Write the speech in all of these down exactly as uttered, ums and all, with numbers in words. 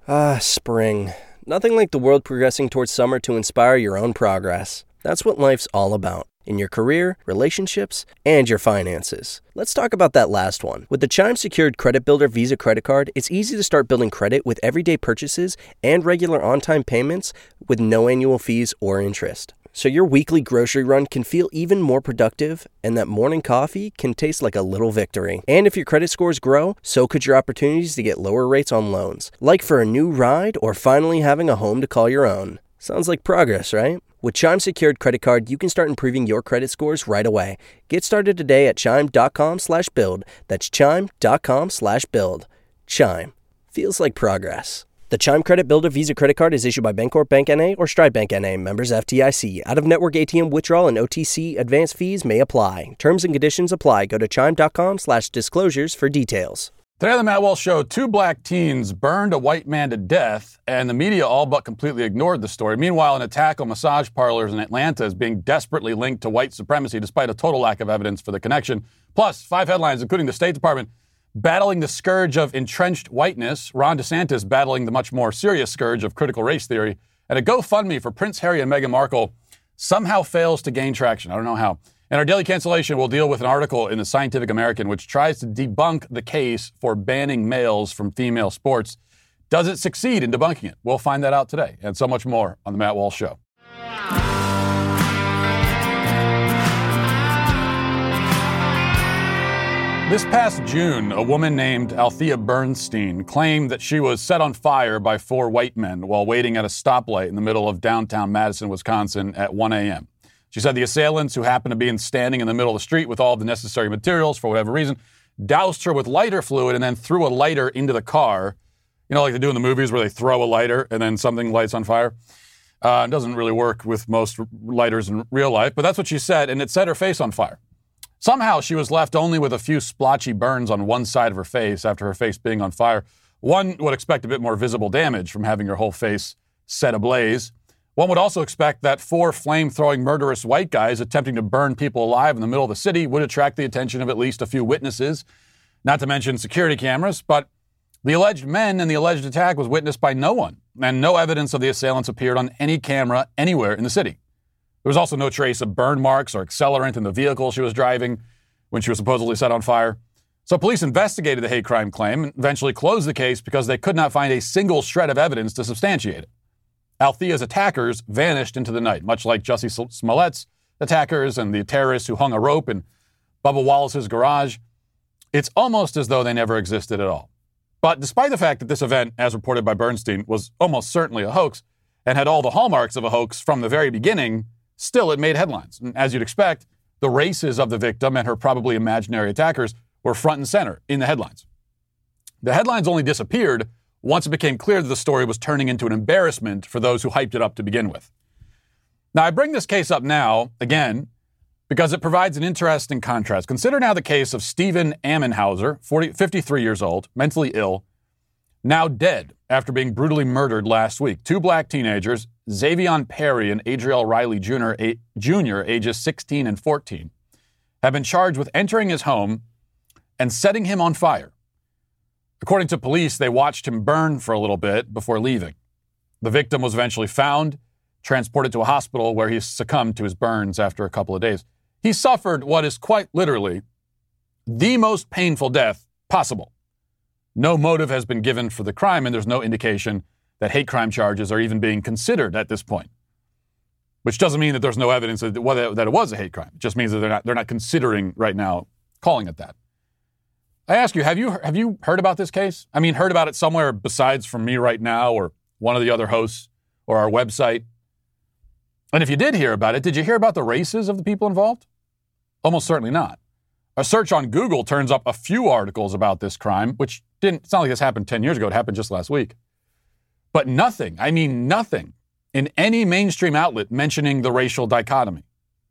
Ah, spring. Nothing like the world progressing towards summer to inspire your own progress. That's what life's all about. In your career, relationships, and your finances. Let's talk about that last one. With the Chime Secured Credit Builder Visa Credit Card, it's easy to start building credit with everyday purchases and regular on-time payments with no annual fees or interest. So your weekly grocery run can feel even more productive, and that morning coffee can taste like a little victory. And if your credit scores grow, so could your opportunities to get lower rates on loans. Like for a new ride or finally having a home to call your own. Sounds like progress, right? With Chime Secured Credit Card, you can start improving your credit scores right away. Get started today at chime.com slash build. That's chime.com slash build. Chime. Feels like progress. The Chime Credit Builder Visa Credit Card is issued by Bancorp Bank N A or Stride Bank N A, members F D I C. Out-of-network A T M withdrawal and O T C advance fees may apply. Terms and conditions apply. Go to chime.com slash disclosures for details. Today on the Matt Walsh Show, two black teens burned a white man to death, and the media all but completely ignored the story. Meanwhile, an attack on massage parlors in Atlanta is being desperately linked to white supremacy, despite a total lack of evidence for the connection. Plus, five headlines, including the State Department battling the scourge of entrenched whiteness, Ron DeSantis battling the much more serious scourge of critical race theory, and a GoFundMe for Prince Harry and Meghan Markle somehow fails to gain traction. I don't know how. In our daily cancellation, we'll deal with an article in the Scientific American which tries to debunk the case for banning males from female sports. Does it succeed in debunking it? We'll find that out today, and so much more on the Matt Walsh Show. This past June, a woman named Althea Bernstein claimed that she was set on fire by four white men while waiting at a stoplight in the middle of downtown Madison, Wisconsin at one a.m. She said the assailants, who happened to be standing in the middle of the street with all of the necessary materials for whatever reason, doused her with lighter fluid and then threw a lighter into the car. You know, like they do in the movies where they throw a lighter and then something lights on fire. Uh, it doesn't really work with most lighters in real life, but that's what she said, and it set her face on fire. Somehow she was left only with a few splotchy burns on one side of her face after her face being on fire. One would expect a bit more visible damage from having your whole face set ablaze. One would also expect that four flame-throwing murderous white guys attempting to burn people alive in the middle of the city would attract the attention of at least a few witnesses, not to mention security cameras. But the alleged men and the alleged attack was witnessed by no one, and no evidence of the assailants appeared on any camera anywhere in the city. There was also no trace of burn marks or accelerant in the vehicle she was driving when she was supposedly set on fire. So police investigated the hate crime claim and eventually closed the case because they could not find a single shred of evidence to substantiate it. Althea's attackers vanished into the night, much like Jussie Smollett's attackers and the terrorists who hung a rope in Bubba Wallace's garage. It's almost as though they never existed at all. But despite the fact that this event, as reported by Bernstein, was almost certainly a hoax and had all the hallmarks of a hoax from the very beginning, still it made headlines. And as you'd expect, the races of the victim and her probably imaginary attackers were front and center in the headlines. The headlines only disappeared once it became clear that the story was turning into an embarrassment for those who hyped it up to begin with. Now, I bring this case up now, again, because it provides an interesting contrast. Consider now the case of Stephen Ammenhauser, forty, fifty-three years old, mentally ill, now dead after being brutally murdered last week. Two black teenagers, Xavion Perry and Adriel Riley Junior, a, Junior, ages sixteen and fourteen, have been charged with entering his home and setting him on fire. According to police, they watched him burn for a little bit before leaving. The victim was eventually found, transported to a hospital where he succumbed to his burns after a couple of days. He suffered what is quite literally the most painful death possible. No motive has been given for the crime, and there's no indication that hate crime charges are even being considered at this point. Which doesn't mean that there's no evidence that, whether, that it was a hate crime. It just means that they're not, they're not considering right now calling it that. I ask you, have you have you heard about this case? I mean, heard about it somewhere besides from me right now or one of the other hosts or our website? And if you did hear about it, did you hear about the races of the people involved? Almost certainly not. A search on Google turns up a few articles about this crime, which didn't, it's not like this happened ten years ago. It happened just last week. But nothing, I mean nothing, in any mainstream outlet mentioning the racial dichotomy.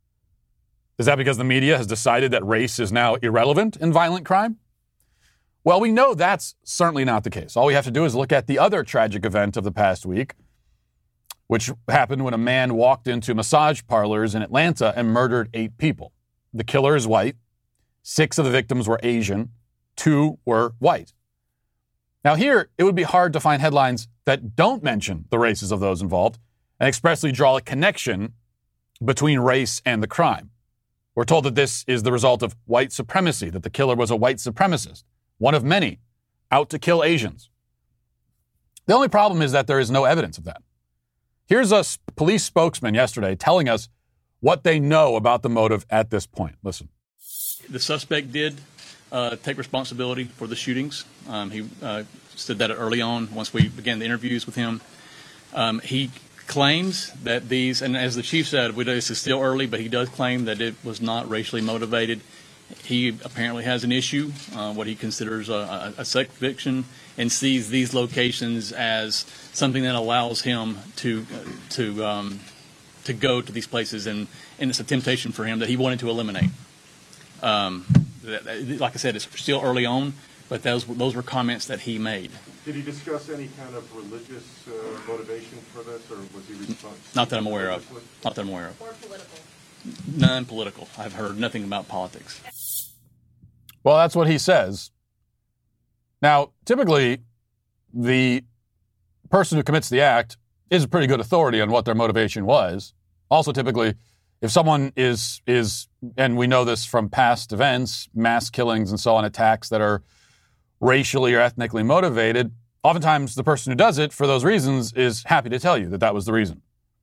Is that because the media has decided that race is now irrelevant in violent crime? Well, we know that's certainly not the case. All we have to do is look at the other tragic event of the past week, which happened when a man walked into massage parlors in Atlanta and murdered eight people. The killer is white. Six of the victims were Asian. Two were white. Now here, it would be hard to find headlines that don't mention the races of those involved and expressly draw a connection between race and the crime. We're told that this is the result of white supremacy, that the killer was a white supremacist, one of many, out to kill Asians. The only problem is that there is no evidence of that. Here's a police spokesman yesterday telling us what they know about the motive at this point. Listen. The suspect did uh, take responsibility for the shootings. Um, he uh, said that early on once we began the interviews with him. Um, he claims that these, and as the chief said, we, this is still early, but he does claim that it was not racially motivated. He apparently has an issue, uh, what he considers a, a, a sex conviction, and sees these locations as something that allows him to uh, to um, to go to these places, and, and it's a temptation for him that he wanted to eliminate. Um, like I said, it's still early on, but those those were comments that he made. Did he discuss any kind of religious uh, motivation for this, or was he responsible? Not that I'm aware of. Not that I'm aware of. Or political? None political. I've heard nothing about politics. Well, that's what he says. Now, typically, the person who commits the act is a pretty good authority on what their motivation was. Also, typically, if someone is, is, and we know this from past events, mass killings and so on, attacks that are racially or ethnically motivated, oftentimes the person who does it for those reasons is happy to tell you that that was the reason.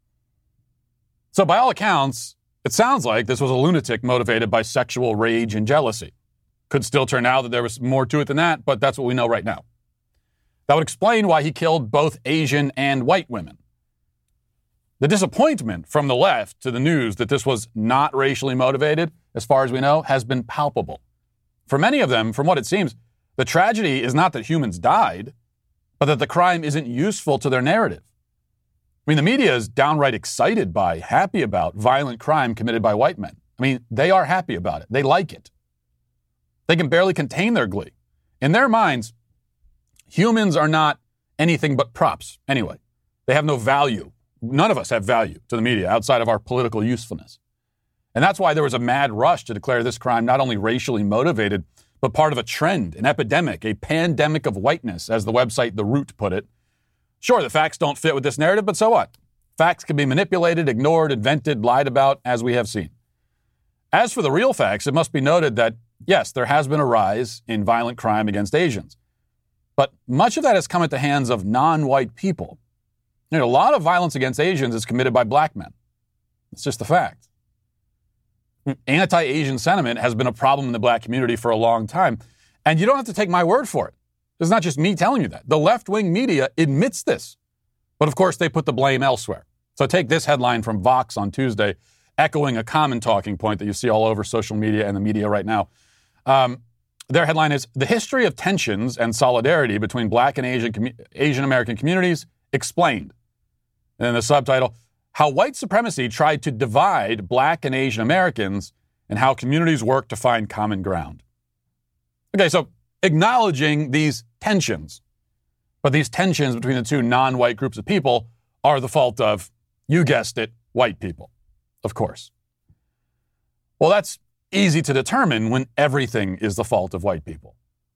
So by all accounts, it sounds like this was a lunatic motivated by sexual rage and jealousy. Could still turn out that there was more to it than that, but that's what we know right now. That would explain why he killed both Asian and white women. The disappointment from the left to the news that this was not racially motivated, as far as we know, has been palpable. For many of them, from what it seems, the tragedy is not that humans died, but that the crime isn't useful to their narrative. I mean, the media is downright excited by, happy about violent crime committed by white men. I mean, they are happy about it. They like it. They can barely contain their glee. In their minds, humans are not anything but props anyway. They have no value. None of us have value to the media outside of our political usefulness. And that's why there was a mad rush to declare this crime not only racially motivated, but part of a trend, an epidemic, a pandemic of whiteness, as the website The Root put it. Sure, the facts don't fit with this narrative, but so what? Facts can be manipulated, ignored, invented, lied about, as we have seen. As for the real facts, it must be noted that, yes, there has been a rise in violent crime against Asians. But much of that has come at the hands of non-white people. You know, a lot of violence against Asians is committed by black men. It's just a fact. Anti-Asian sentiment has been a problem in the black community for a long time. And you don't have to take my word for it. It's not just me telling you that. The left-wing media admits this. But of course, they put the blame elsewhere. So take this headline from Vox on Tuesday, echoing a common talking point that you see all over social media and the media right now. Um, their headline is, "The history of tensions and solidarity between black and Asian, commu- Asian American communities explained." And then the subtitle, "How White Supremacy Tried to Divide Black and Asian Americans and How Communities Work to Find Common Ground." Okay, so acknowledging these tensions, but these tensions between the two non-white groups of people are the fault of, you guessed it, white people, of course. Well, that's easy to determine when everything is the fault of white people.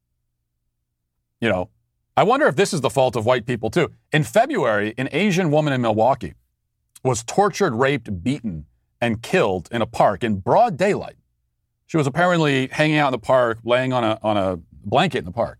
You know, I wonder if this is the fault of white people too. In February, an Asian woman in Milwaukee was tortured, raped, beaten, and killed in a park in broad daylight. She was apparently hanging out in the park, laying on a on a blanket in the park.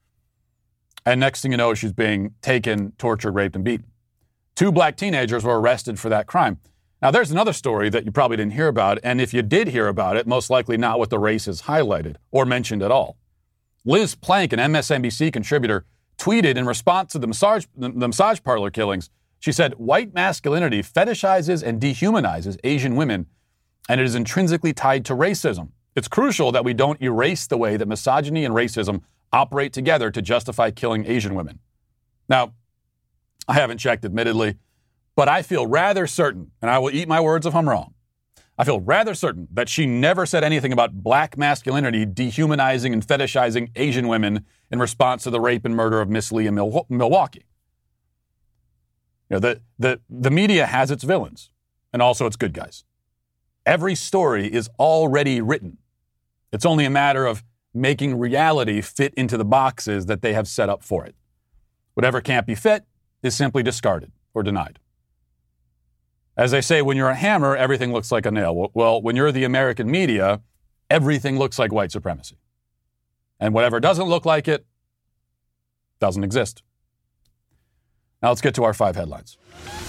And next thing you know, she's being taken, tortured, raped, and beaten. Two black teenagers were arrested for that crime. Now, there's another story that you probably didn't hear about, and if you did hear about it, most likely not what the race is highlighted or mentioned at all. Liz Plank, an M S N B C contributor, tweeted in response to the massage, the massage parlor killings. She said, "White masculinity fetishizes and dehumanizes Asian women, and it is intrinsically tied to racism. It's crucial that we don't erase the way that misogyny and racism operate together to justify killing Asian women." Now, I haven't checked, admittedly, but I feel rather certain, and I will eat my words if I'm wrong, I feel rather certain that she never said anything about black masculinity dehumanizing and fetishizing Asian women in response to the rape and murder of Miss Lee in Mil- Milwaukee. You know, the, the, the media has its villains and also its good guys. Every story is already written. It's only a matter of making reality fit into the boxes that they have set up for it. Whatever can't be fit is simply discarded or denied. As they say, when you're a hammer, everything looks like a nail. Well, when you're the American media, everything looks like white supremacy. And whatever doesn't look like it doesn't exist. Now let's get to our five headlines.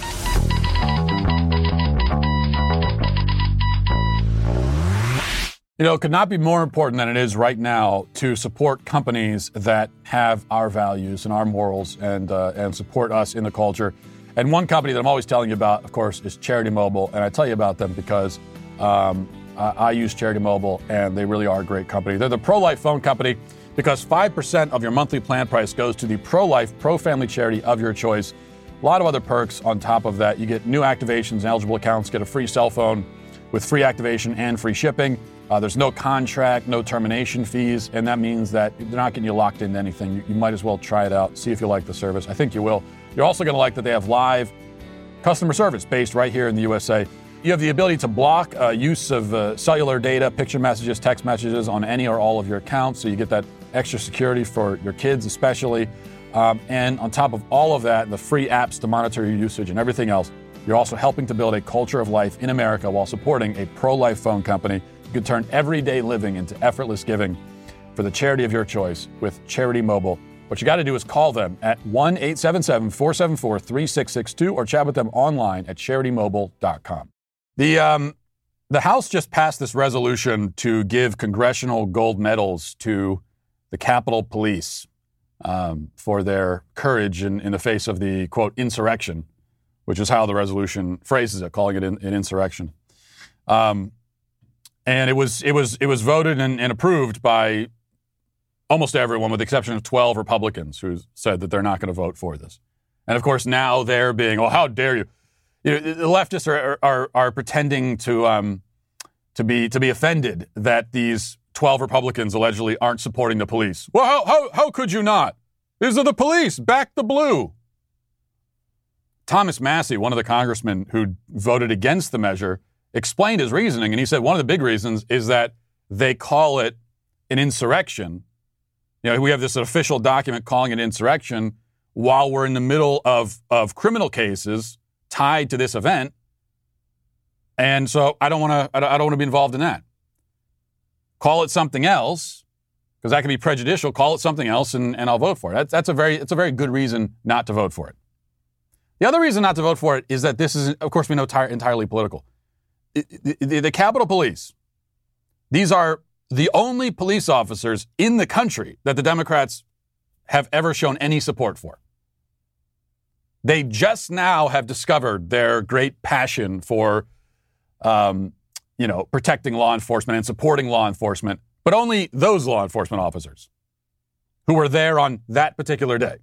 You know, it could not be more important than it is right now to support companies that have our values and our morals and uh, and support us in the culture. And one company that I'm always telling you about, of course, is Charity Mobile. And I tell you about them because um, I, I use Charity Mobile, and they really are a great company. They're the pro-life phone company because five percent of your monthly plan price goes to the pro-life, pro-family charity of your choice. A lot of other perks on top of that. You get new activations and eligible accounts, get a free cell phone with free activation and free shipping. Uh, there's no contract, no termination fees, and that means that they're not getting you locked into anything. You, you might as well try it out, see if you like the service. I think you will. You're also going to like that they have live customer service based right here in the U S A. You have the ability to block uh, use of uh, cellular data, picture messages, text messages on any or all of your accounts, so you get that extra security for your kids especially. Um, and on top of all of that, the free apps to monitor your usage and everything else, you're also helping to build a culture of life in America while supporting a pro-life phone company. You can turn everyday living into effortless giving for the charity of your choice with Charity Mobile. What you got to do is call them at one eight seven seven, four seven four, three six six two or chat with them online at charity mobile dot com. The, um, the House just passed this resolution to give congressional gold medals to the Capitol Police um, for their courage in, in the face of the, quote, insurrection, which is how the resolution phrases it, calling it an, an insurrection. Um, and it was it was it was voted and, and approved by almost everyone, with the exception of twelve Republicans who said that they're not going to vote for this. And of course, now they're being, oh, how dare you? You know, the leftists are are, are pretending to um, to be to be offended that these twelve Republicans allegedly aren't supporting the police. Well, how how how could you not? These are the police. Back the blue. Thomas Massie, one of the congressmen who voted against the measure, explained his reasoning, and he said one of the big reasons is that they call it an insurrection. You know, we have this official document calling it insurrection while we're in the middle of, of criminal cases tied to this event. And so I don't want to I don't want to be involved in that. Call it something else, because that can be prejudicial. Call it something else, and, and I'll vote for it. That's, that's a very it's a very good reason not to vote for it. The other reason not to vote for it is that this is, of course, we know tar- entirely political. The, the, the Capitol Police, these are the only police officers in the country that the Democrats have ever shown any support for. They just now have discovered their great passion for, um, you know, protecting law enforcement and supporting law enforcement, but only those law enforcement officers who were there on that particular day.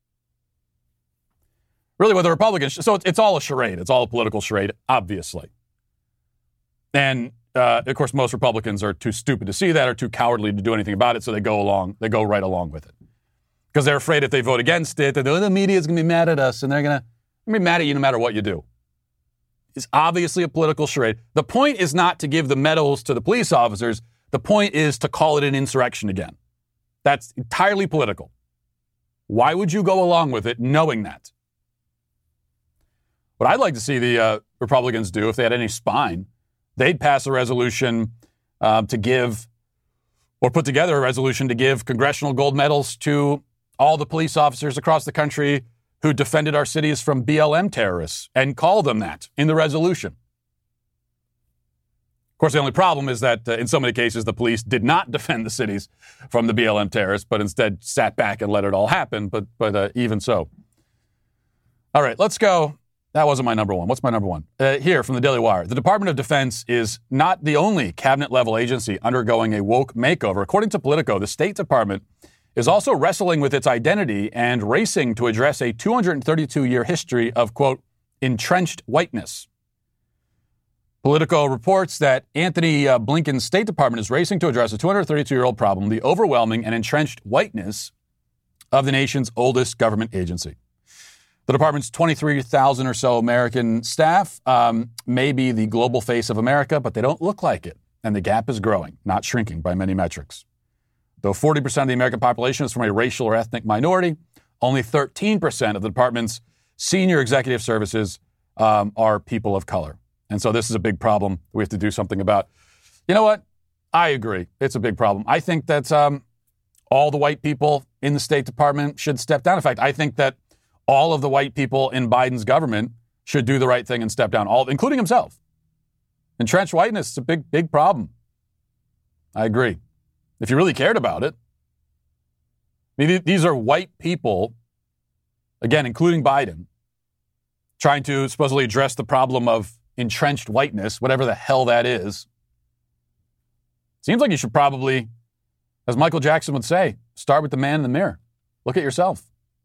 Really, what the Republicans, so it's, it's all a charade. It's all a political charade, obviously. And, uh, of course, most Republicans are too stupid to see that or too cowardly to do anything about it, so they go along, they go right along with it. Because they're afraid if they vote against it, that the media is going to be mad at us, and they're going to be mad at you no matter what you do. It's obviously a political charade. The point is not to give the medals to the police officers. The point is to call it an insurrection again. That's entirely political. Why would you go along with it knowing that? What I'd like to see the uh, Republicans do, if they had any spine, they'd pass a resolution uh, to give, or put together a resolution to give congressional gold medals to all the police officers across the country who defended our cities from B L M terrorists, and call them that in the resolution. Of course, the only problem is that uh, in so many cases, the police did not defend the cities from the B L M terrorists, but instead sat back and let it all happen. But, but uh, even so. All right, let's go. That wasn't my number one. What's my number one? Uh, here from the Daily Wire. The Department of Defense is not the only cabinet-level agency undergoing a woke makeover. According to Politico, the State Department is also wrestling with its identity and racing to address a two hundred thirty-two year history of, quote, entrenched whiteness. Politico reports that Anthony uh, Blinken's State Department is racing to address a two hundred thirty-two year old problem, the overwhelming and entrenched whiteness of the nation's oldest government agency. The department's twenty-three thousand or so American staff um, may be the global face of America, but they don't look like it. And the gap is growing, not shrinking by many metrics. Though forty percent of the American population is from a racial or ethnic minority, only thirteen percent of the department's senior executive services um, are people of color. And so this is a big problem we have to do something about. You know what? I agree. It's a big problem. I think that um, all the white people in the State Department should step down. In fact, I think that all of the white people in Biden's government should do the right thing and step down, all, including himself. Entrenched whiteness is a big, big problem. I agree. If you really cared about it. I mean, these are white people, again, including Biden, trying to supposedly address the problem of entrenched whiteness, whatever the hell that is. Seems like you should probably, as Michael Jackson would say, start with the man in the mirror. Look at yourself.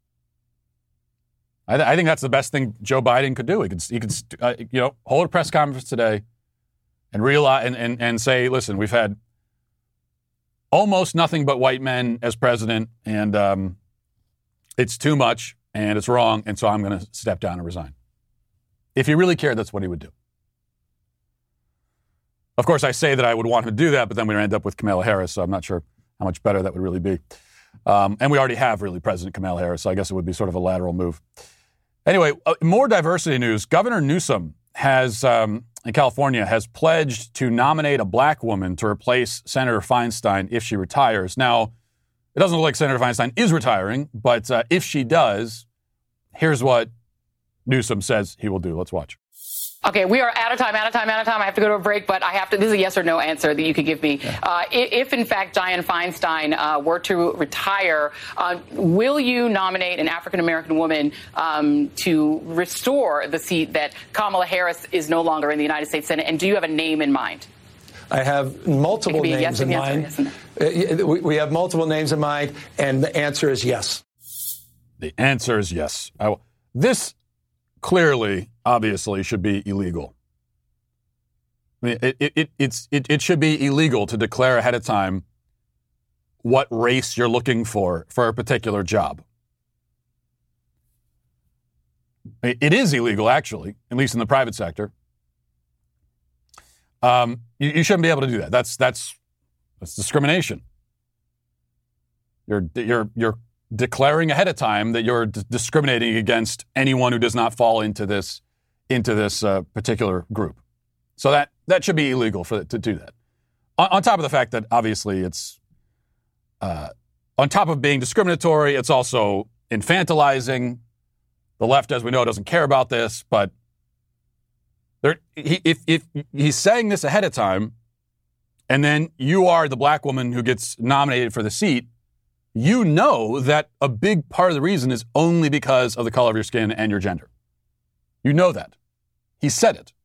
I, th- I think that's the best thing Joe Biden could do. He could, he could uh, you know, hold a press conference today and realize and, and, and say, listen, we've had almost nothing but white men as president, and um, it's too much, and it's wrong, and so I'm going to step down and resign. If he really cared, that's what he would do. Of course, I say that I would want him to do that, but then we end up with Kamala Harris, so I'm not sure how much better that would really be. Um, and we already have really President Kamala Harris, so I guess it would be sort of a lateral move. Anyway, uh, more diversity news. Governor Newsom has, um, in California, has pledged to nominate a black woman to replace Senator Feinstein if she retires. Now, it doesn't look like Senator Feinstein is retiring, but uh, if she does, here's what Newsom says he will do. Let's watch. Okay, we are out of time, out of time, out of time. I have to go to a break, but I have to. This is a yes or no answer that you could give me. Yeah. Uh, if, in fact, Dianne Feinstein uh, were to retire, uh, will you nominate an African-American woman um, to restore the seat that Kamala Harris is no longer in the United States Senate? And do you have a name in mind? I have multiple names yes in mind. Yes no. We have multiple names in mind, and the answer is yes. The answer is yes. I will. This clearly, obviously, should be illegal. I mean, it, it, it's, it, it should be illegal to declare ahead of time what race you're looking for for a particular job. It is illegal, actually, at least in the private sector. Um, you, you shouldn't be able to do that. That's that's that's discrimination. You're you're you're declaring ahead of time that you're d- discriminating against anyone who does not fall into this into this uh, particular group. So that that should be illegal for to do that. On, on top of the fact that obviously it's uh, on top of being discriminatory, it's also infantilizing. The left, as we know, doesn't care about this, but there, he, if if he's saying this ahead of time, and then you are the black woman who gets nominated for the seat, you know that a big part of the reason is only because of the color of your skin and your gender. You know that. He said it.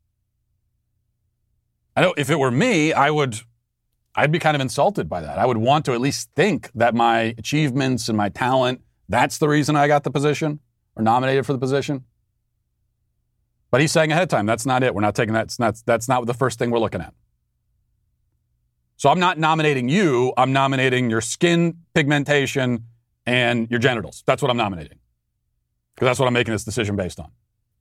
I know if it were me, I would, I'd be kind of insulted by that. I would want to at least think that my achievements and my talent, that's the reason I got the position or nominated for the position. But he's saying ahead of time, that's not it. We're not taking that. It's not, that's not the first thing we're looking at. So I'm not nominating you. I'm nominating your skin pigmentation and your genitals. That's what I'm nominating. Because that's what I'm making this decision based on.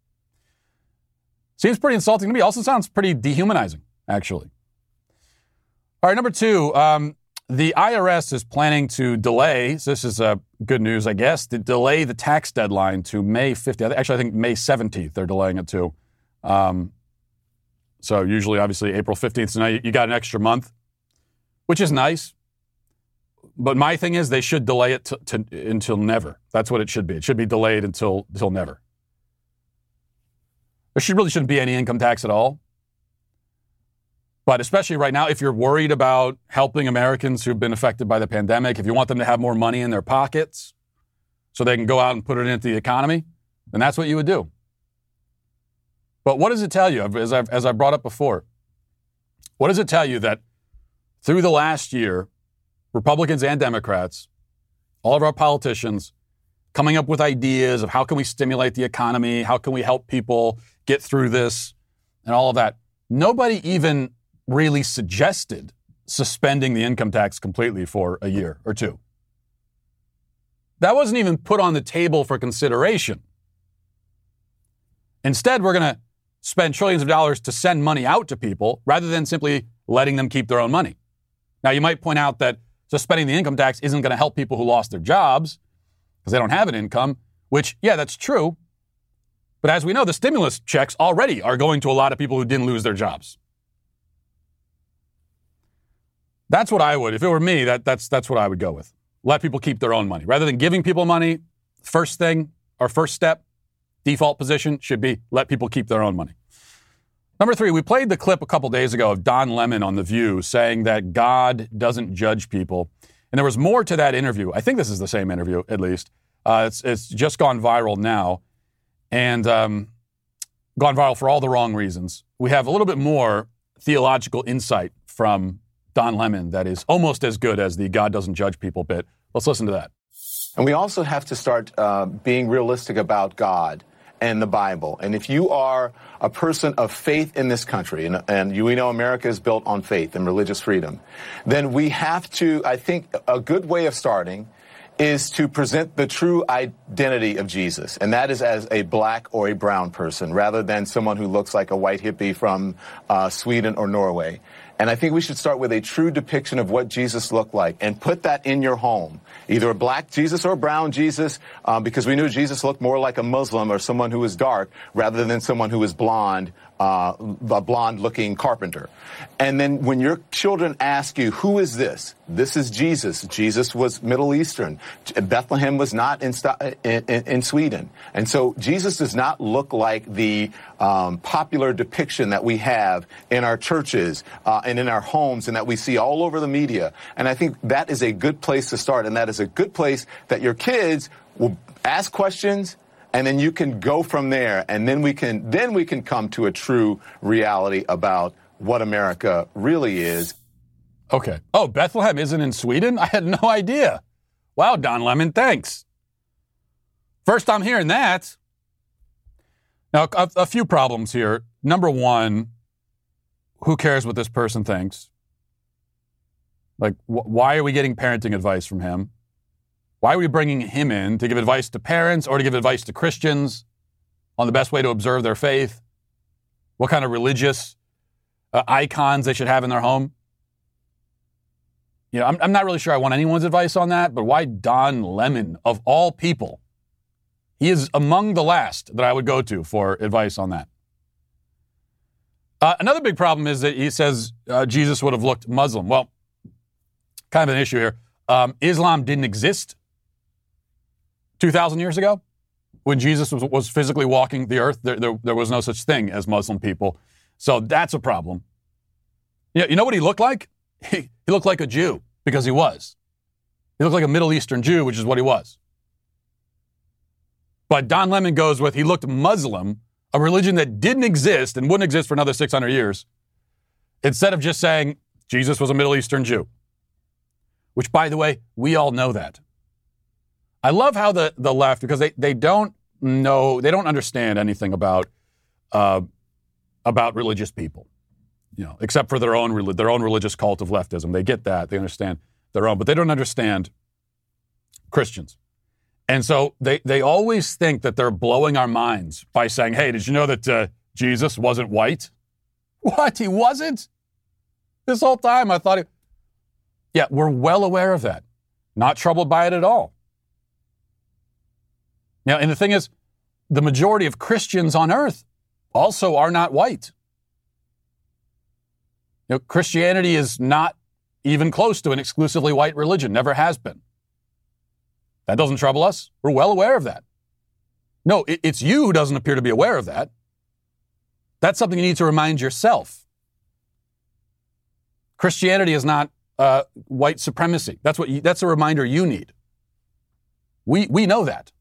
Seems pretty insulting to me. Also sounds pretty dehumanizing, actually. All right, number two, um, the I R S is planning to delay, so this is uh, good news, I guess, to delay the tax deadline to May fifteenth. Actually, I think May seventeenth they're delaying it to. Um, so usually, obviously, April fifteenth. So now you, you got an extra month, which is nice. But my thing is they should delay it to, to, until never. That's what it should be. It should be delayed until until never. There should really shouldn't be any income tax at all. But especially right now, if you're worried about helping Americans who've been affected by the pandemic, if you want them to have more money in their pockets so they can go out and put it into the economy, then that's what you would do. But what does it tell you, as I've, as I brought up before, what does it tell you that through the last year, Republicans and Democrats, all of our politicians, coming up with ideas of how can we stimulate the economy, how can we help people get through this, and all of that. Nobody even really suggested suspending the income tax completely for a year or two. That wasn't even put on the table for consideration. Instead, we're going to spend trillions of dollars to send money out to people rather than simply letting them keep their own money. Now, you might point out that suspending the income tax isn't going to help people who lost their jobs. because they don't have an income, which, yeah, that's true. But as we know, the stimulus checks already are going to a lot of people who didn't lose their jobs. That's what I would, if it were me, that, that's, that's what I would go with. Let people keep their own money. Rather than giving people money, first thing, or first step, default position should be let people keep their own money. Number three, we played the clip a couple days ago of Don Lemon on The View saying that God doesn't judge people. And there was more to that interview. I think this is the same interview, at least. Uh, it's, it's just gone viral now and um, gone viral for all the wrong reasons. We have a little bit more theological insight from Don Lemon that is almost as good as the God doesn't judge people bit. Let's listen to that. And we also have to start uh, being realistic about God and the Bible. And if you are a person of faith in this country, and, and you, we know America is built on faith and religious freedom, then we have to, I think, a good way of starting is to present the true identity of Jesus, and that is as a black or a brown person, rather than someone who looks like a white hippie from uh, Sweden or Norway. And I think we should start with a true depiction of what Jesus looked like and put that in your home, either a black Jesus or a brown Jesus, um, because we knew Jesus looked more like a Muslim or someone who was dark rather than someone who was blonde, uh, a blonde-looking carpenter. And then when your children ask you, who is this? This is Jesus. Jesus was Middle Eastern. Bethlehem was not in, in, in Sweden. And so Jesus does not look like the um, popular depiction that we have in our churches uh, and in our homes and that we see all over the media. And I think that is a good place to start, and that is a good place that your kids will ask questions, and then you can go from there, and then we can then we can come to a true reality about what America really is. Okay. Oh, Bethlehem isn't in Sweden? I had no idea. Wow, Don Lemon, thanks. First time hearing that. Now, a, a few problems here. Number one, who cares what this person thinks? Like, wh- why are we getting parenting advice from him? Why are we bringing him in to give advice to parents or to give advice to Christians on the best way to observe their faith? What kind of religious uh, icons they should have in their home? You know, I'm, I'm not really sure I want anyone's advice on that, but why Don Lemon, of all people? He is among the last that I would go to for advice on that. Uh, another big problem is that he says uh, Jesus would have looked Muslim. Well, kind of an issue here. Um, Islam didn't exist two thousand years ago when Jesus was, was physically walking the earth. There, there, there was no such thing as Muslim people. So that's a problem. You know, you know what he looked like? He, he looked like a Jew because he was. He looked like a Middle Eastern Jew, which is what he was. But Don Lemon goes with he looked Muslim, a religion that didn't exist and wouldn't exist for another six hundred years, instead of just saying Jesus was a Middle Eastern Jew. Which, by the way, we all know that. I love how the, the left, because they, they don't know, they don't understand anything about uh, about religious people, you know, except for their own their own religious cult of leftism. They get that, they understand their own, but they don't understand Christians. And so they, they always think that they're blowing our minds by saying, hey, did you know that uh, Jesus wasn't white? What? He wasn't? This whole time I thought he... Yeah, we're well aware of that. Not troubled by it at all. Now, and the thing is, the majority of Christians on earth also are not white. You know, Christianity is not even close to an exclusively white religion, never has been. That doesn't trouble us. We're well aware of that. No, it, it's you who doesn't appear to be aware of that. That's something you need to remind yourself. Christianity is not uh, white supremacy. That's what you, that's a reminder you need. We we know that.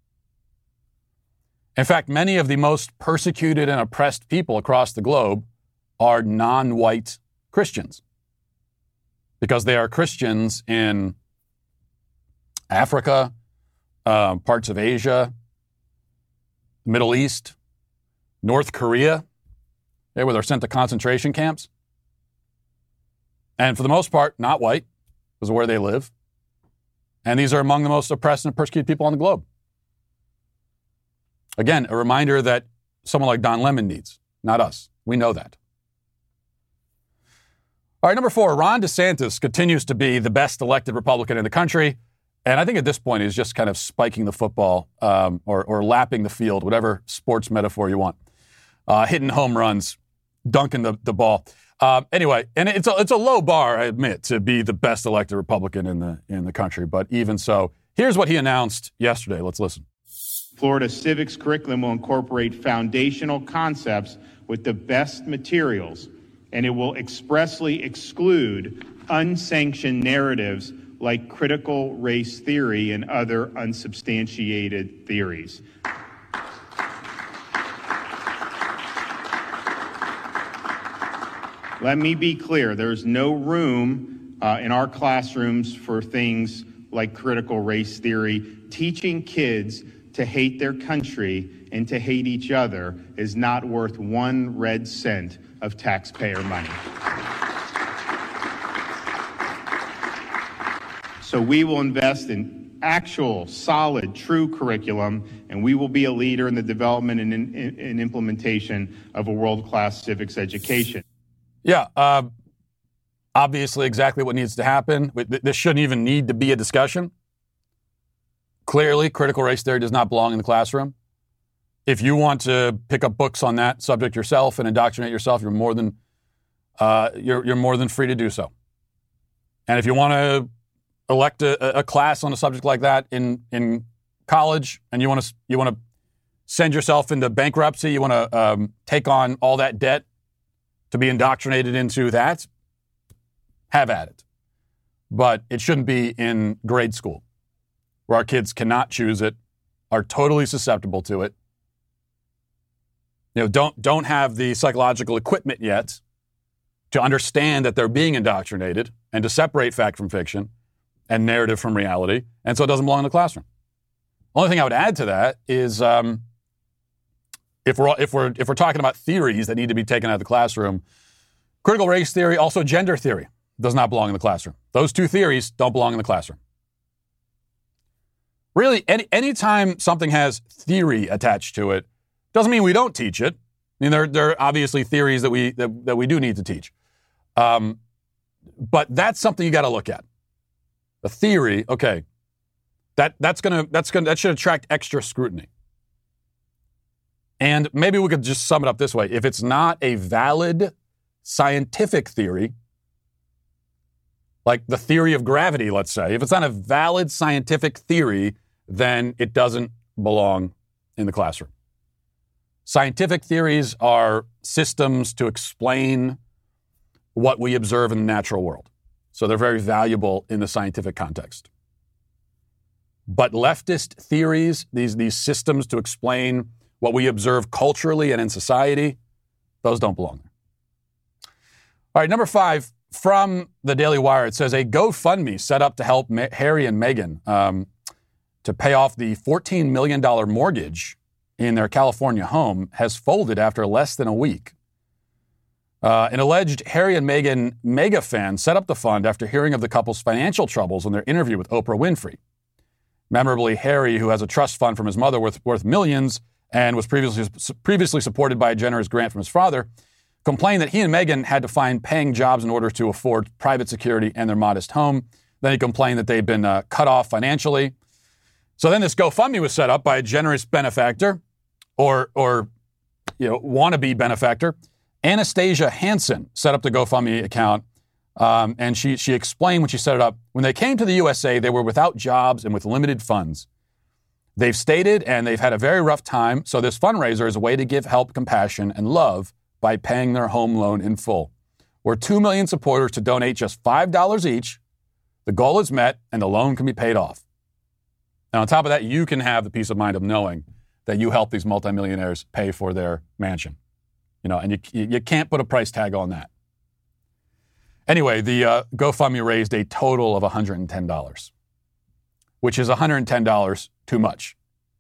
In fact, many of the most persecuted and oppressed people across the globe are non-white Christians because they are Christians in Africa, uh, parts of Asia, Middle East, North Korea, yeah, where they're sent to concentration camps. And for the most part, not white, because of where they live. And these are among the most oppressed and persecuted people on the globe. Again, a reminder that someone like Don Lemon needs, not us. We know that. All right, number four, Ron DeSantis continues to be the best elected Republican in the country. And I think at this point he's just kind of spiking the football um, or, or lapping the field, whatever sports metaphor you want, uh, hitting home runs, dunking the, the ball. Uh, anyway, and it's a, it's a low bar, I admit, to be the best elected Republican in the in the country. But even so, here's what he announced yesterday. Let's listen. Florida civics curriculum will incorporate foundational concepts with the best materials, and it will expressly exclude unsanctioned narratives like critical race theory and other unsubstantiated theories. Let me be clear, there's no room uh, in our classrooms for things like critical race theory. Teaching kids to hate their country and to hate each other is not worth one red cent of taxpayer money. So we will invest in actual, solid, true curriculum, and we will be a leader in the development and, in, in implementation of a world-class civics education. Yeah, uh, obviously exactly what needs to happen. This shouldn't even need to be a discussion. Clearly, critical race theory does not belong in the classroom. If you want to pick up books on that subject yourself and indoctrinate yourself, you're more than uh, you're you're more than free to do so. And if you want to elect a, a class on a subject like that in in college, and you want to you want to send yourself into bankruptcy, you want to um, take on all that debt to be indoctrinated into that, have at it. But it shouldn't be in grade school, where our kids cannot choose it, are totally susceptible to it. You know, don't don't have the psychological equipment yet to understand that they're being indoctrinated and to separate fact from fiction and narrative from reality, and so it doesn't belong in the classroom. Only thing I would add to that is um, if we're if we're if we're talking about theories that need to be taken out of the classroom, critical race theory, also gender theory, does not belong in the classroom. Those two theories don't belong in the classroom. Really, any anytime something has theory attached to it, doesn't mean we don't teach it. I mean, there, there are obviously theories that we that, that we do need to teach. Um, but that's something you got to look at. The theory, okay, that that's gonna that's gonna that should attract extra scrutiny. And maybe we could just sum it up this way: if it's not a valid scientific theory, like the theory of gravity, let's say, if it's not a valid scientific theory, then it doesn't belong in the classroom. Scientific theories are systems to explain what we observe in the natural world. So they're very valuable in the scientific context. But leftist theories, these, these systems to explain what we observe culturally and in society, those don't belong there. All right, number five, from the Daily Wire, it says a GoFundMe set up to help Ma- Harry and Meghan um, to pay off the fourteen million dollars mortgage in their California home has folded after less than a week. Uh, an alleged Harry and Meghan mega fan set up the fund after hearing of the couple's financial troubles in their interview with Oprah Winfrey. Memorably, Harry, who has a trust fund from his mother worth, worth millions and was previously previously supported by a generous grant from his father, complained that he and Meghan had to find paying jobs in order to afford private security and their modest home. Then he complained that they'd been uh, cut off financially. So then this GoFundMe was set up by a generous benefactor, or, or you know, wannabe benefactor. Anastasia Hansen set up the GoFundMe account, um, and she she explained when she set it up, when they came to the U S A, they were without jobs and with limited funds. They've stated, and they've had a very rough time, so this fundraiser is a way to give help, compassion, and love by paying their home loan in full. We're two million supporters to donate just five dollars each. The goal is met, and the loan can be paid off. And on top of that, you can have the peace of mind of knowing that you help these multimillionaires pay for their mansion. You know, and you you can't put a price tag on that. Anyway, the uh, GoFundMe raised a total of one hundred ten dollars, which is one hundred ten dollars too much.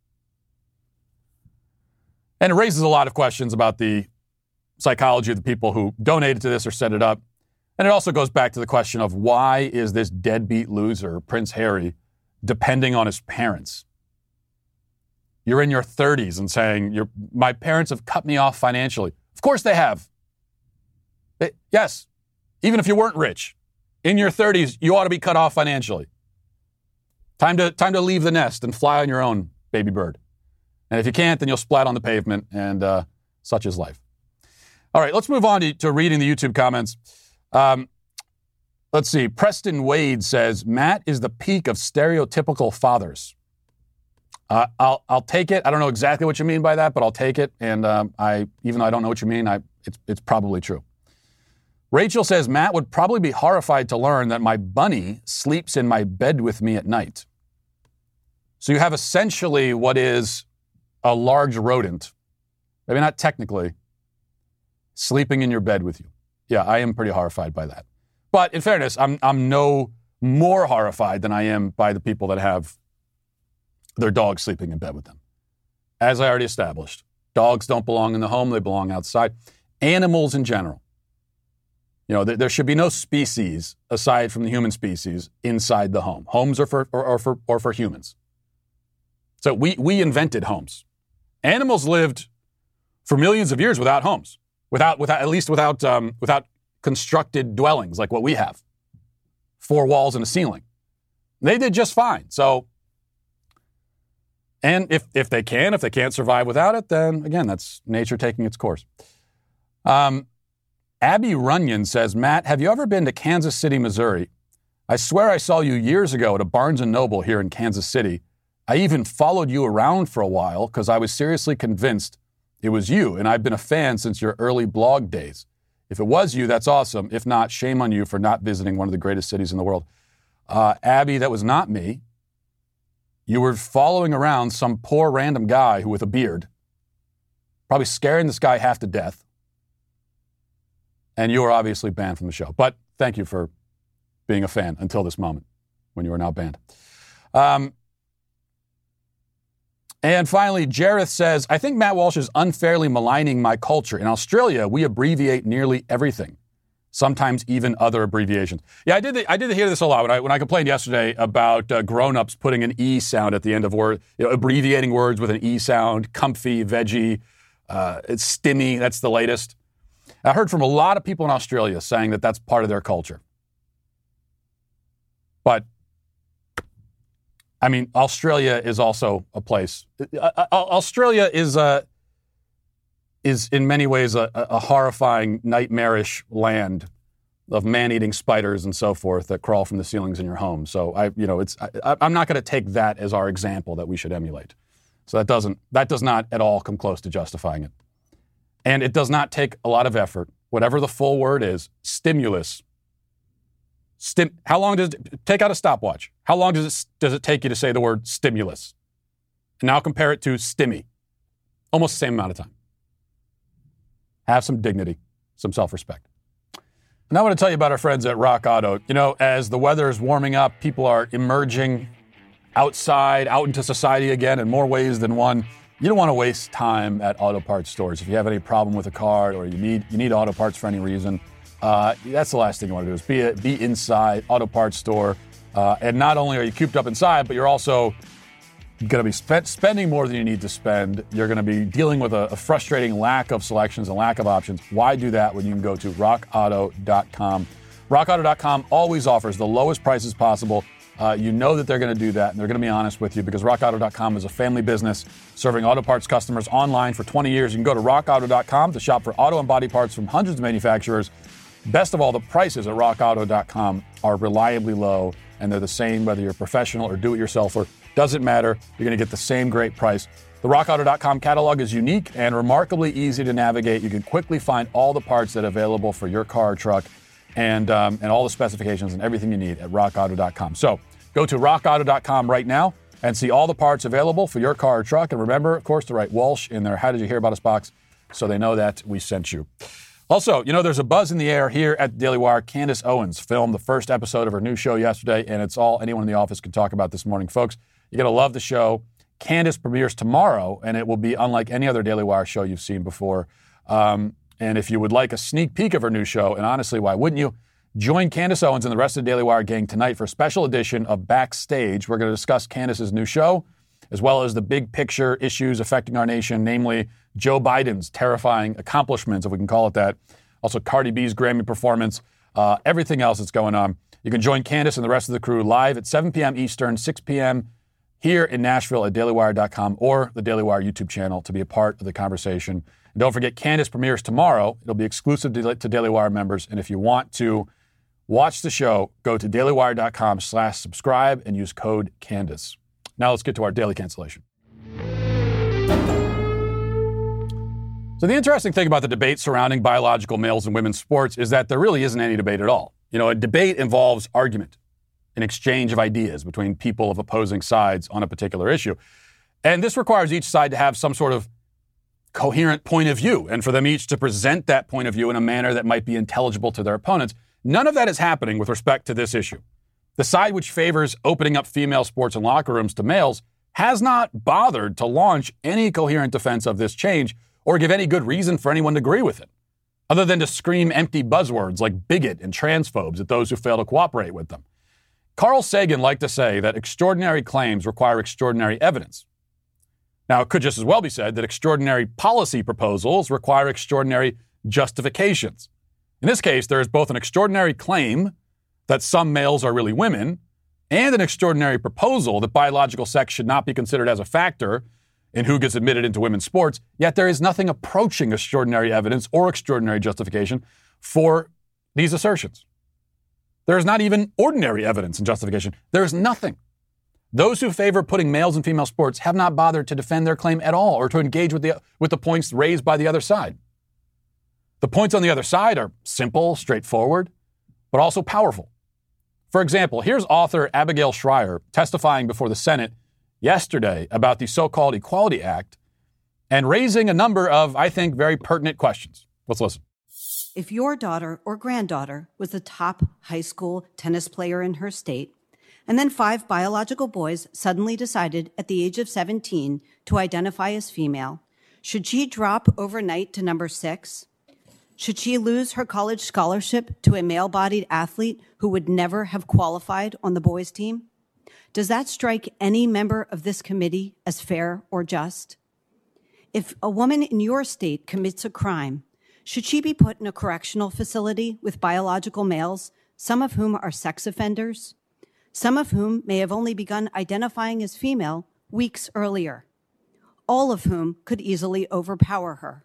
And it raises a lot of questions about the psychology of the people who donated to this or set it up. And it also goes back to the question of why is this deadbeat loser, Prince Harry, depending on his parents? You're in your thirties and saying, Your, my parents have cut me off financially. Of course they have. They, yes, even if you weren't rich, in your thirties, you ought to be cut off financially. Time to time to leave the nest and fly on your own, baby bird. And if you can't, then you'll splat on the pavement, and uh, such is life. All right, let's move on to, to reading the YouTube comments. Um, let's see. Preston Wade says, Matt is the peak of stereotypical fathers. Uh, I'll I'll take it. I don't know exactly what you mean by that, but I'll take it. And um, I, even though I don't know what you mean, I it's it's probably true. Rachel says, Matt would probably be horrified to learn that my bunny sleeps in my bed with me at night. So you have essentially what is a large rodent, maybe not technically, sleeping in your bed with you. Yeah, I am pretty horrified by that. But in fairness, I'm I'm no more horrified than I am by the people that have their dogs sleeping in bed with them. As I already established, dogs don't belong in the home, they belong outside. Animals in general. You know, there, there should be no species aside from the human species inside the home. Homes are for or, or for or for humans. So we we invented homes. Animals lived for millions of years without homes, without without at least without um, without constructed dwellings like what we have, four walls and a ceiling. They did just fine. So, and if if they can, if they can't survive without it, then again, that's nature taking its course. Um, Abby Runyon says, Matt, have you ever been to Kansas City, Missouri? I swear I saw you years ago at a Barnes and Noble here in Kansas City. I even followed you around for a while because I was seriously convinced it was you, and I've been a fan since your early blog days. If it was you, that's awesome. If not, shame on you for not visiting one of the greatest cities in the world. Uh, Abby, that was not me. You were following around some poor random guy who with a beard, probably scaring this guy half to death. And you were obviously banned from the show. But thank you for being a fan until this moment when you are now banned. Um, and finally, Jareth says, I think Matt Walsh is unfairly maligning my culture. In Australia, we abbreviate nearly everything, sometimes even other abbreviations. Yeah, I did the, I did hear this a lot when I, when I complained yesterday about uh, grown-ups putting an E sound at the end of words, you know, abbreviating words with an E sound, comfy, veggie, uh, it's stimmy, that's the latest. I heard from a lot of people in Australia saying that that's part of their culture. But, I mean, Australia is also a place. Uh, Australia is uh, is in many ways a, a horrifying, nightmarish land of man-eating spiders and so forth that crawl from the ceilings in your home. So I, you know, it's I, I'm not going to take that as our example that we should emulate. So that doesn't that does not at all come close to justifying it. And it does not take a lot of effort, whatever the full word is, stimulus. Stim, how long does it, take out a stopwatch. How long does it, does it take you to say the word stimulus? And now compare it to stimmy. Almost the same amount of time. Have some dignity, some self-respect. And I want to tell you about our friends at Rock Auto. You know, as the weather is warming up, people are emerging outside, out into society again in more ways than one. You don't want to waste time at auto parts stores. If you have any problem with a car or you need you need auto parts for any reason, uh, that's the last thing you want to do is be a, be inside auto parts store. Uh, and not only are you cooped up inside, but you're also going to be spent, spending more than you need to spend. You're going to be dealing with a, a frustrating lack of selections and lack of options. Why do that when you can go to rock auto dot com? rock auto dot com always offers the lowest prices possible. Uh, you know that they're going to do that, and they're going to be honest with you because rock auto dot com is a family business serving auto parts customers online for twenty years. You can go to rock auto dot com to shop for auto and body parts from hundreds of manufacturers. Best of all, the prices at rock auto dot com are reliably low, and they're the same whether you're a professional or do-it-yourselfer. Doesn't matter. You're going to get the same great price. The rock auto dot com catalog is unique and remarkably easy to navigate. You can quickly find all the parts that are available for your car or truck and, um, and all the specifications and everything you need at rock auto dot com. So, go to rock auto dot com right now and see all the parts available for your car or truck. And remember, of course, to write Walsh in their How Did You Hear About Us box so they know that we sent you. Also, you know, there's a buzz in the air here at the Daily Wire. Candace Owens filmed the first episode of her new show yesterday, and it's all anyone in the office can talk about this morning. Folks, you're going to love the show. Candace premieres tomorrow, and it will be unlike any other Daily Wire show you've seen before. Um, and if you would like a sneak peek of her new show, and honestly, why wouldn't you? Join Candace Owens and the rest of the Daily Wire gang tonight for a special edition of Backstage. We're going to discuss Candace's new show, as well as the big picture issues affecting our nation, namely Joe Biden's terrifying accomplishments, if we can call it that. Also, Cardi B's Grammy performance, uh, everything else that's going on. You can join Candace and the rest of the crew live at seven p.m. Eastern, six p.m. here in Nashville at daily wire dot com or the Daily Wire YouTube channel to be a part of the conversation. And don't forget, Candace premieres tomorrow. It'll be exclusive to, to Daily Wire members. And if you want to watch the show, go to daily wire dot com slash subscribe and use code Candace. Now let's get to our daily cancellation. So the interesting thing about the debate surrounding biological males and women's sports is that there really isn't any debate at all. You know, a debate involves argument, an exchange of ideas between people of opposing sides on a particular issue. And this requires each side to have some sort of coherent point of view and for them each to present that point of view in a manner that might be intelligible to their opponents. None of that is happening with respect to this issue. The side which favors opening up female sports and locker rooms to males has not bothered to launch any coherent defense of this change or give any good reason for anyone to agree with it, other than to scream empty buzzwords like bigot and transphobes at those who fail to cooperate with them. Carl Sagan liked to say that extraordinary claims require extraordinary evidence. Now, it could just as well be said that extraordinary policy proposals require extraordinary justifications. In this case, there is both an extraordinary claim that some males are really women and an extraordinary proposal that biological sex should not be considered as a factor in who gets admitted into women's sports, yet there is nothing approaching extraordinary evidence or extraordinary justification for these assertions. There is not even ordinary evidence and justification. There is nothing. Those who favor putting males in female sports have not bothered to defend their claim at all or to engage with the, with the points raised by the other side. The points on the other side are simple, straightforward, but also powerful. For example, here's author Abigail Shrier testifying before the Senate yesterday about the so-called Equality Act and raising a number of, I think, very pertinent questions. Let's listen. If your daughter or granddaughter was the top high school tennis player in her state, and then five biological boys suddenly decided at the age of seventeen to identify as female, should she drop overnight to number six? Should she lose her college scholarship to a male-bodied athlete who would never have qualified on the boys' team? Does that strike any member of this committee as fair or just? If a woman in your state commits a crime, should she be put in a correctional facility with biological males, some of whom are sex offenders, some of whom may have only begun identifying as female weeks earlier, all of whom could easily overpower her?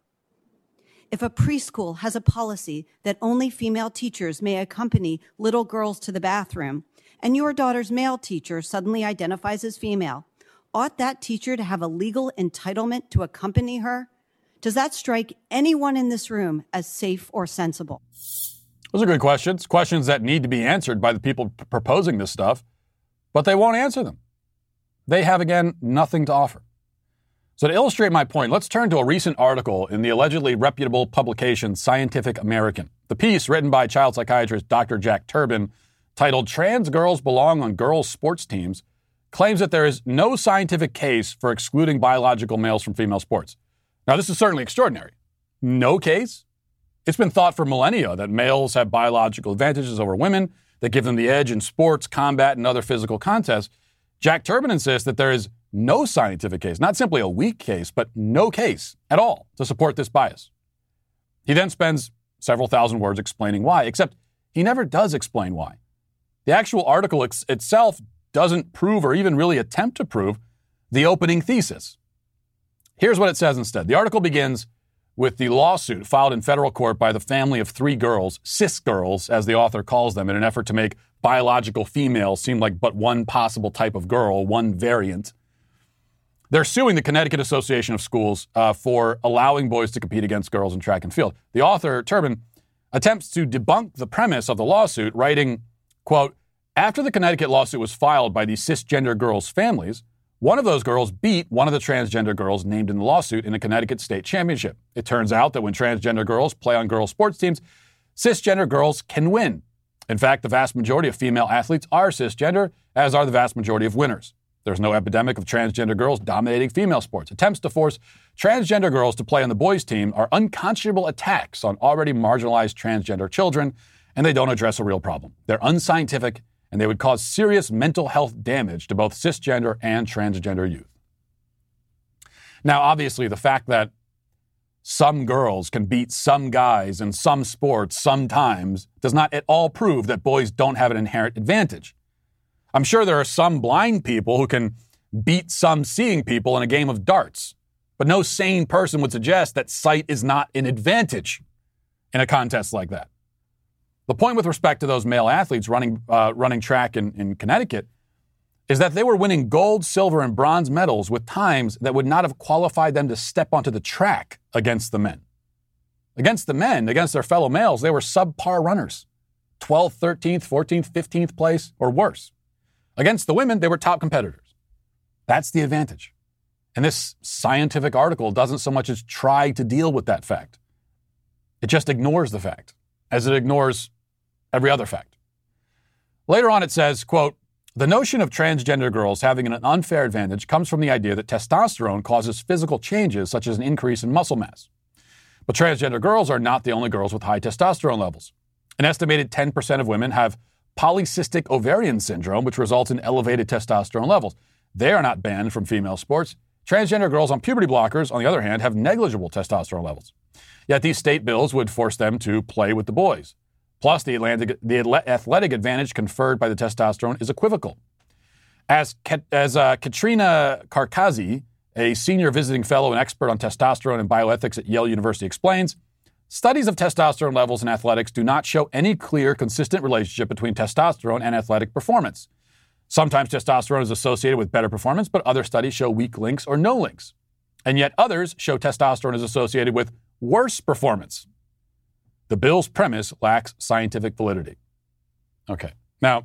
If a preschool has a policy that only female teachers may accompany little girls to the bathroom, and your daughter's male teacher suddenly identifies as female, ought that teacher to have a legal entitlement to accompany her? Does that strike anyone in this room as safe or sensible? Those are good questions, questions that need to be answered by the people p- proposing this stuff, but they won't answer them. They have, again, nothing to offer. So to illustrate my point, let's turn to a recent article in the allegedly reputable publication Scientific American. The piece, written by child psychiatrist Doctor Jack Turban, titled "Trans Girls Belong on Girls' Sports Teams," claims that there is no scientific case for excluding biological males from female sports. Now, this is certainly extraordinary. No case? It's been thought for millennia that males have biological advantages over women that give them the edge in sports, combat, and other physical contests. Jack Turban insists that there is no scientific case, not simply a weak case, but no case at all to support this bias. He then spends several thousand words explaining why, except he never does explain why. The actual article ex- itself doesn't prove or even really attempt to prove the opening thesis. Here's what it says instead. The article begins with the lawsuit filed in federal court by the family of three girls, cis girls, as the author calls them, in an effort to make biological females seem like but one possible type of girl, one variant. They're suing the Connecticut Association of Schools uh, for allowing boys to compete against girls in track and field. The author, Turban, attempts to debunk the premise of the lawsuit, writing, quote, "After the Connecticut lawsuit was filed by the cisgender girls' families, one of those girls beat one of the transgender girls named in the lawsuit in a Connecticut state championship. It turns out that when transgender girls play on girls' sports teams, cisgender girls can win. In fact, the vast majority of female athletes are cisgender, as are the vast majority of winners. There's no epidemic of transgender girls dominating female sports. Attempts to force transgender girls to play on the boys' team are unconscionable attacks on already marginalized transgender children, and they don't address a real problem. They're unscientific, and they would cause serious mental health damage to both cisgender and transgender youth." Now, obviously, the fact that some girls can beat some guys in some sports sometimes does not at all prove that boys don't have an inherent advantage. I'm sure there are some blind people who can beat some seeing people in a game of darts, but no sane person would suggest that sight is not an advantage in a contest like that. The point with respect to those male athletes running uh, running track in, in Connecticut is that they were winning gold, silver, and bronze medals with times that would not have qualified them to step onto the track against the men. Against the men, against their fellow males, they were subpar runners, twelfth, thirteenth, fourteenth, fifteenth place, or worse. Against the women, they were top competitors. That's the advantage. And this scientific article doesn't so much as try to deal with that fact. It just ignores the fact, as it ignores every other fact. Later on it says, quote, "The notion of transgender girls having an unfair advantage comes from the idea that testosterone causes physical changes such as an increase in muscle mass. But transgender girls are not the only girls with high testosterone levels. An estimated ten percent of women have polycystic ovarian syndrome, which results in elevated testosterone levels. They are not banned from female sports. Transgender girls on puberty blockers, on the other hand, have negligible testosterone levels. Yet these state bills would force them to play with the boys. Plus, the, Atlantic, the athletic advantage conferred by the testosterone is equivocal. As, as uh, Katrina Karkazi, a senior visiting fellow and expert on testosterone and bioethics at Yale University, explains, studies of testosterone levels in athletics do not show any clear, consistent relationship between testosterone and athletic performance. Sometimes testosterone is associated with better performance, but other studies show weak links or no links. And yet others show testosterone is associated with worse performance. The bill's premise lacks scientific validity." Okay. Now,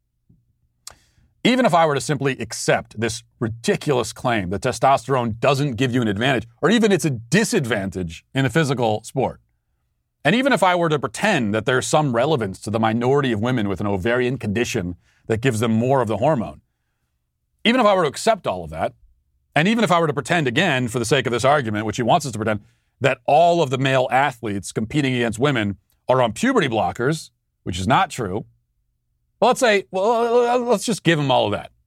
even if I were to simply accept this ridiculous claim that testosterone doesn't give you an advantage, or even it's a disadvantage in a physical sport, and even if I were to pretend that there's some relevance to the minority of women with an ovarian condition that gives them more of the hormone, even if I were to accept all of that, and even if I were to pretend again, for the sake of this argument, which he wants us to pretend, that all of the male athletes competing against women are on puberty blockers, which is not true, well, let's say, well, let's just give them all of that.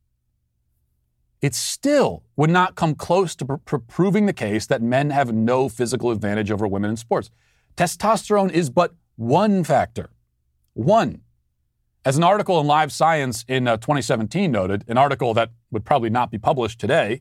It still would not come close to pr- proving the case that men have no physical advantage over women in sports. Testosterone is but one factor. One. As an article in Live Science in uh, twenty seventeen noted, an article that would probably not be published today,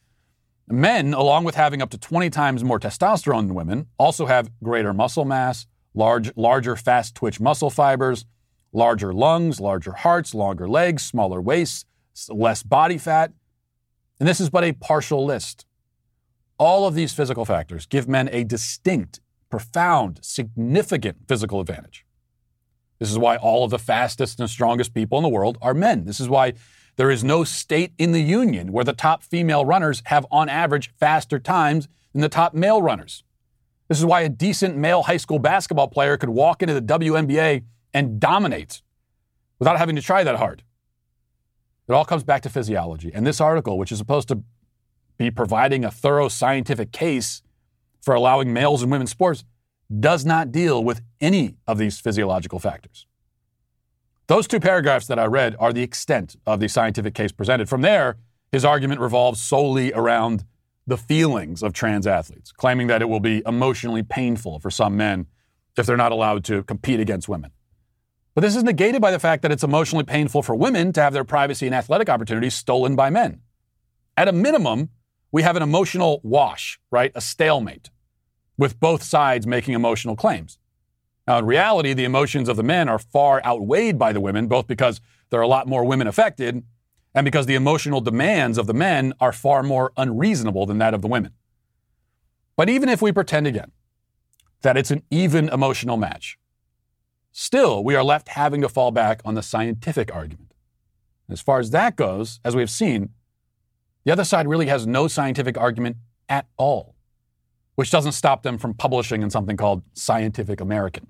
men, along with having up to twenty times more testosterone than women, also have greater muscle mass, large, larger fast-twitch muscle fibers, larger lungs, larger hearts, longer legs, smaller waists, less body fat. And this is but a partial list. All of these physical factors give men a distinct, profound, significant physical advantage. This is why all of the fastest and strongest people in the world are men. This is why there is no state in the union where the top female runners have, on average, faster times than the top male runners. This is why a decent male high school basketball player could walk into the W N B A and dominate without having to try that hard. It all comes back to physiology. And this article, which is supposed to be providing a thorough scientific case for allowing males in women's sports, does not deal with any of these physiological factors. Those two paragraphs that I read are the extent of the scientific case presented. From there, his argument revolves solely around the feelings of trans athletes, claiming that it will be emotionally painful for some men if they're not allowed to compete against women. But this is negated by the fact that it's emotionally painful for women to have their privacy and athletic opportunities stolen by men. At a minimum, we have an emotional wash, right? A stalemate, with both sides making emotional claims. Now, in reality, the emotions of the men are far outweighed by the women, both because there are a lot more women affected and because the emotional demands of the men are far more unreasonable than that of the women. But even if we pretend again that it's an even emotional match, still we are left having to fall back on the scientific argument. As far as that goes, as we have seen, the other side really has no scientific argument at all, which doesn't stop them from publishing in something called Scientific American.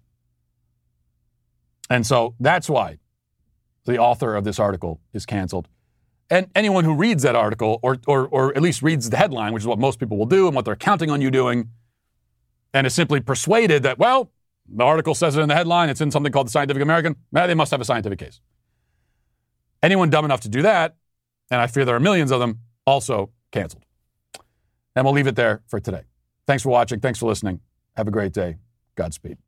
And so that's why the author of this article is canceled. And anyone who reads that article, or, or, or at least reads the headline, which is what most people will do and what they're counting on you doing, and is simply persuaded that, well, the article says it in the headline, it's in something called the Scientific American, well, they must have a scientific case. Anyone dumb enough to do that, and I fear there are millions of them, also canceled. And we'll leave it there for today. Thanks for watching. Thanks for listening. Have a great day. Godspeed.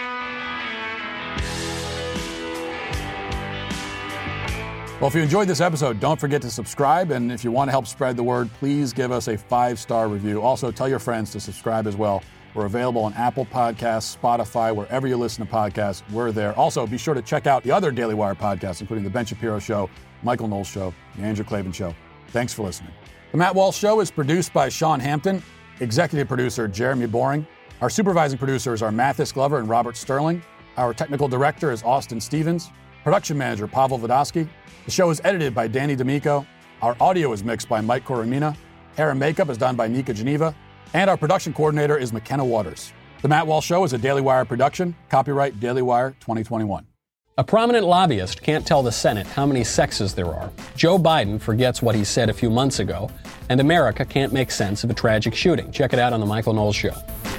Well, if you enjoyed this episode, don't forget to subscribe. And if you want to help spread the word, please give us a five-star review. Also, tell your friends to subscribe as well. We're available on Apple Podcasts, Spotify, wherever you listen to podcasts. We're there. Also, be sure to check out the other Daily Wire podcasts, including The Ben Shapiro Show, Michael Knowles Show, The Andrew Klavan Show. Thanks for listening. The Matt Walsh Show is produced by Sean Hampton, executive producer Jeremy Boring. Our supervising producers are Mathis Glover and Robert Sterling. Our technical director is Austin Stevens. Production manager Pavel Vodosky. The show is edited by Danny D'Amico. Our audio is mixed by Mike Coromina. Hair and makeup is done by Nika Geneva. And our production coordinator is McKenna Waters. The Matt Walsh Show is a Daily Wire production. Copyright Daily Wire twenty twenty-one. A prominent lobbyist can't tell the Senate how many sexes there are. Joe Biden forgets what he said a few months ago. And America can't make sense of a tragic shooting. Check it out on The Michael Knowles Show.